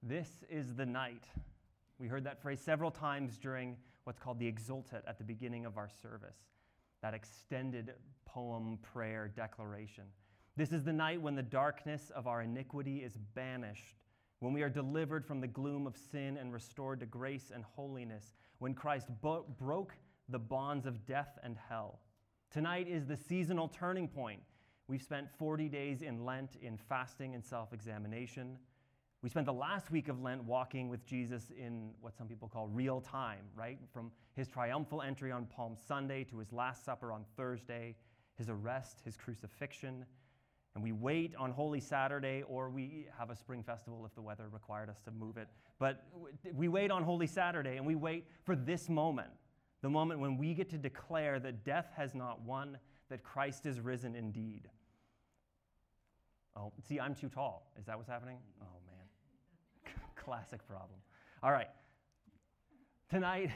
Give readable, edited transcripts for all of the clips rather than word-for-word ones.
This is the night. We heard that phrase several times during what's called the Exultet at the beginning of our service, that extended poem, prayer, declaration. This is the night when the darkness of our iniquity is banished, when we are delivered from the gloom of sin and restored to grace and holiness, when Christ broke the bonds of death and hell. Tonight is the seasonal turning point. We've spent 40 days in Lent in fasting and self-examination. We spent the last week of Lent walking with Jesus in what some people call real time, right? From his triumphal entry on Palm Sunday to his Last Supper on Thursday, his arrest, his crucifixion. And we wait on Holy Saturday, or we have a spring festival if the weather required us to move it. But we wait on Holy Saturday, and we wait for this moment, the moment when we get to declare that death has not won, that Christ is risen indeed. Oh, see, I'm too tall. Is that what's happening? Oh, man. Classic problem. All right. Tonight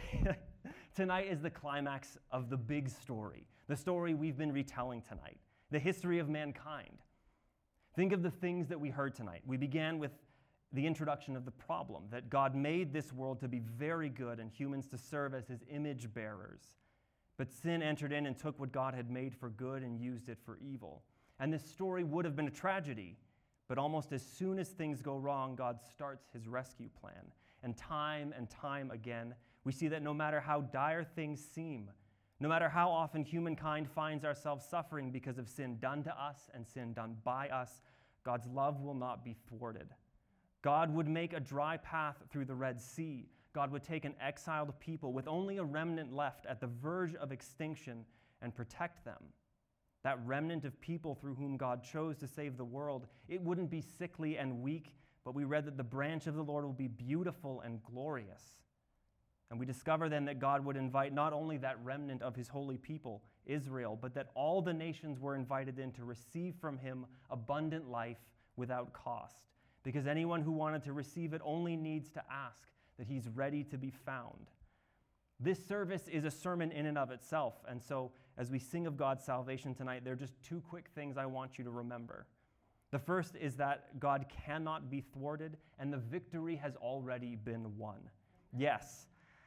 is the climax of the big story, the story we've been retelling tonight, the history of mankind. Think of the things that we heard tonight. We began with the introduction of the problem, that God made this world to be very good and humans to serve as his image bearers. But sin entered in and took what God had made for good and used it for evil. And this story would have been a tragedy, but almost as soon as things go wrong, God starts his rescue plan. And time again, we see that no matter how dire things seem, no matter how often humankind finds ourselves suffering because of sin done to us and sin done by us, God's love will not be thwarted. God would make a dry path through the Red Sea. God would take an exiled people with only a remnant left at the verge of extinction and protect them. That remnant of people through whom God chose to save the world, it wouldn't be sickly and weak, but we read that the branch of the Lord will be beautiful and glorious. And we discover then that God would invite not only that remnant of his holy people, Israel, but that all the nations were invited in to receive from him abundant life without cost. Because anyone who wanted to receive it only needs to ask, that he's ready to be found. This service is a sermon in and of itself, and so as we sing of God's salvation tonight, there are just two quick things I want you to remember. The first is that God cannot be thwarted, and the victory has already been won. Yes.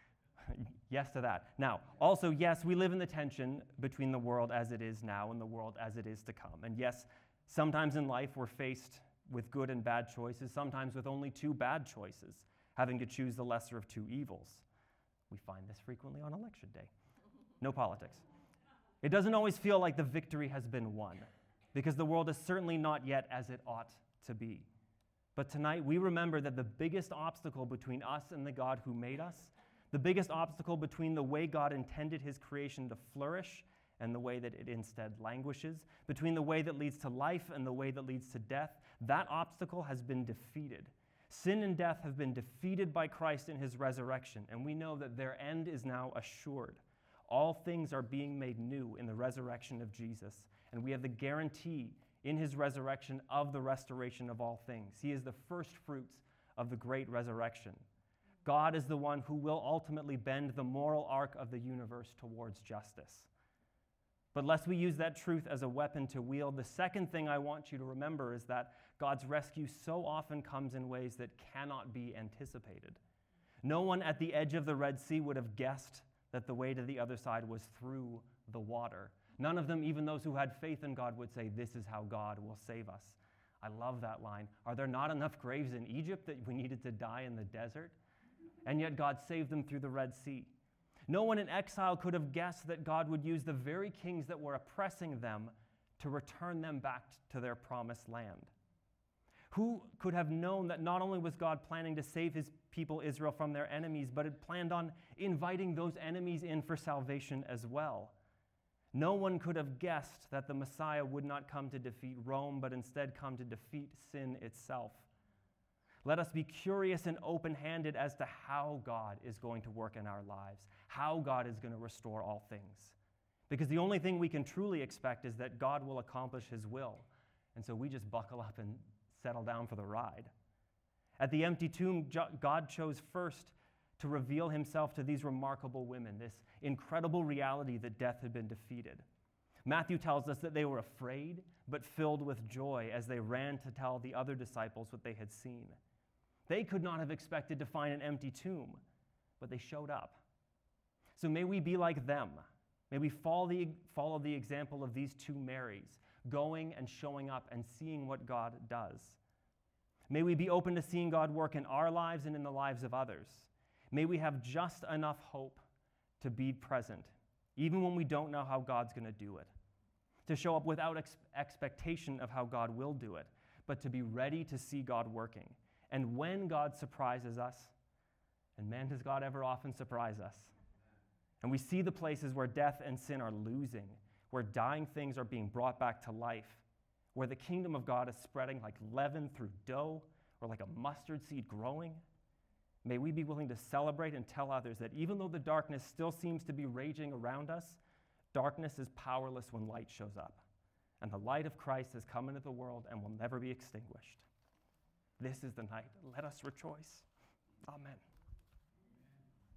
Yes to that. Now, also, yes, we live in the tension between the world as it is now and the world as it is to come. And yes, sometimes in life we're faced with good and bad choices, sometimes with only two bad choices, having to choose the lesser of two evils. We find this frequently on election day. No politics. It doesn't always feel like the victory has been won, because the world is certainly not yet as it ought to be. But tonight we remember that the biggest obstacle between us and the God who made us, the biggest obstacle between the way God intended his creation to flourish and the way that it instead languishes, between the way that leads to life and the way that leads to death, that obstacle has been defeated. Sin and death have been defeated by Christ in his resurrection, and we know that their end is now assured. All things are being made new in the resurrection of Jesus, and we have the guarantee in his resurrection of the restoration of all things. He is the first fruits of the great resurrection. God is the one who will ultimately bend the moral arc of the universe towards justice. But lest we use that truth as a weapon to wield, the second thing I want you to remember is that God's rescue so often comes in ways that cannot be anticipated. No one at the edge of the Red Sea would have guessed that the way to the other side was through the water. None of them, even those who had faith in God, would say, "This is how God will save us." I love that line. Are there not enough graves in Egypt that we needed to die in the desert? And yet God saved them through the Red Sea. No one in exile could have guessed that God would use the very kings that were oppressing them to return them back to their promised land. Who could have known that not only was God planning to save his people Israel from their enemies, but had planned on inviting those enemies in for salvation as well? No one could have guessed that the Messiah would not come to defeat Rome, but instead come to defeat sin itself. Let us be curious and open-handed as to how God is going to work in our lives, how God is going to restore all things. Because the only thing we can truly expect is that God will accomplish his will. And so we just buckle up and settle down for the ride. At the empty tomb, God chose first to reveal himself to these remarkable women, this incredible reality that death had been defeated. Matthew tells us that they were afraid, but filled with joy as they ran to tell the other disciples what they had seen. They could not have expected to find an empty tomb, but they showed up. So may we be like them. May we follow the example of these two Marys, going and showing up and seeing what God does. May we be open to seeing God work in our lives and in the lives of others. May we have just enough hope to be present, even when we don't know how God's going to do it. To show up without expectation of how God will do it, but to be ready to see God working. And when God surprises us, and man, does God ever often surprise us, and we see the places where death and sin are losing, where dying things are being brought back to life, where the kingdom of God is spreading like leaven through dough or like a mustard seed growing, may we be willing to celebrate and tell others that even though the darkness still seems to be raging around us, darkness is powerless when light shows up. And the light of Christ has come into the world and will never be extinguished. This is the night. Let us rejoice. Amen.